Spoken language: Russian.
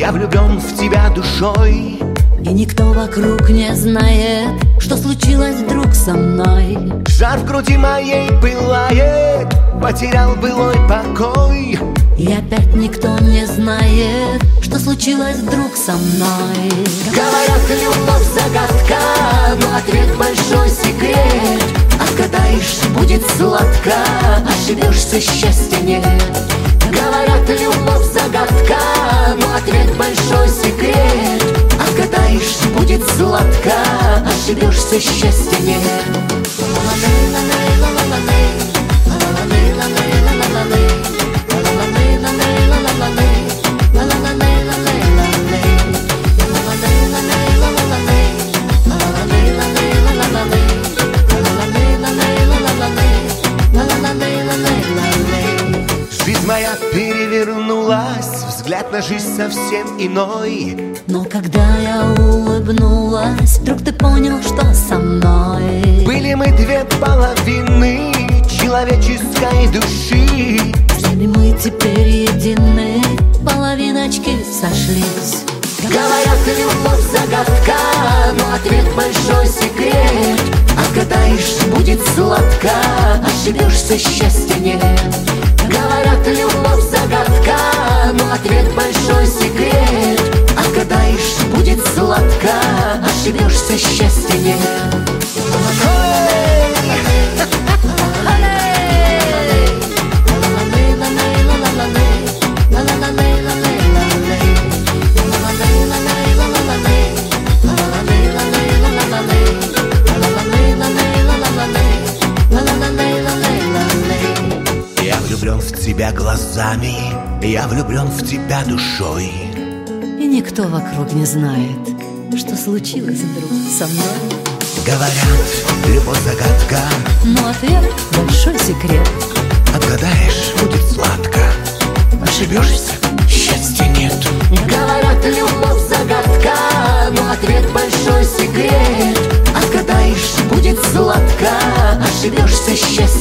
Я влюблен в тебя душой, и никто вокруг не знает, что случилось вдруг со мной. жар в груди моей пылает, потерял былой покой. И опять никто не знает, что случилось вдруг со мной. Говорят, любовь загадка, но ответ большой секрет. Отгадаешь, будет сладко, ошибешься, счастья нет. Говорят, любовь загадка, но ответ большой секрет. Отгадаешь, будет сладко, ошибешься, счастья нет. Жизнь моя перевернулась, взгляд на жизнь совсем иной. Но когда я улыбнулась, вдруг ты понял, что со мной. Были мы две половины человеческой души. Жили мы теперь едины, половиночки сошлись. Говорят, любовь загадка, но ответ большой секрет. Отгадаешь, будет сладко, ошибешься, счастья нет. Говорят, любовь загадка, но ответ большой секрет. Отгадаешь, будет сладко, ошибешься, счастья нет. Я влюблен в тебя глазами, я влюблен в тебя душой. И никто вокруг не знает, что случилось вдруг со мной. Говорят, любовь загадка, Но ответ большой секрет. отгадаешь, будет сладко, ошибешься, счастья нет. Говорят, любовь загадка, но ответ большой секрет. Отгадаешь, будет сладко, ошибешься, счастья